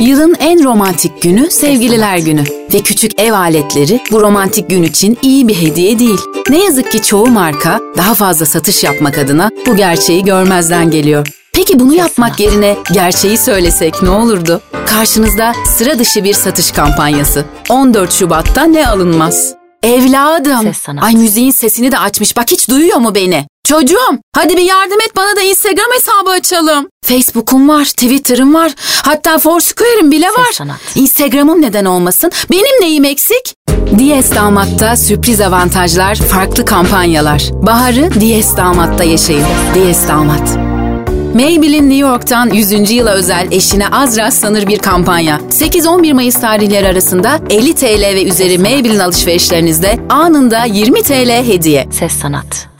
Yılın en romantik günü Sevgililer Günü ve küçük ev aletleri bu romantik gün için iyi bir hediye değil. Ne yazık ki çoğu marka daha fazla satış yapmak adına bu gerçeği görmezden geliyor. Peki bunu yapmak yerine gerçeği söylesek ne olurdu? Karşınızda sıra dışı bir satış kampanyası. 14 Şubat'ta ne alınmaz? Evladım, ay müziğin sesini de açmış, bak hiç duyuyor mu beni? Çocuğum, hadi bir yardım et, bana da Instagram hesabı açalım. Facebook'um var, Twitter'ım var, hatta Foursquare'ım bile var. Instagram'ım neden olmasın? Benim neyim eksik? DS Damat'ta sürpriz avantajlar, farklı kampanyalar. Baharı DS Damat'ta yaşayın. DS Damat. Maybelline New York'tan 100. yıla özel eşine az rastlanır bir kampanya. 8-11 Mayıs tarihleri arasında 50 TL ve üzeri Maybelline alışverişlerinizde anında 20 TL hediye. Ses sanat.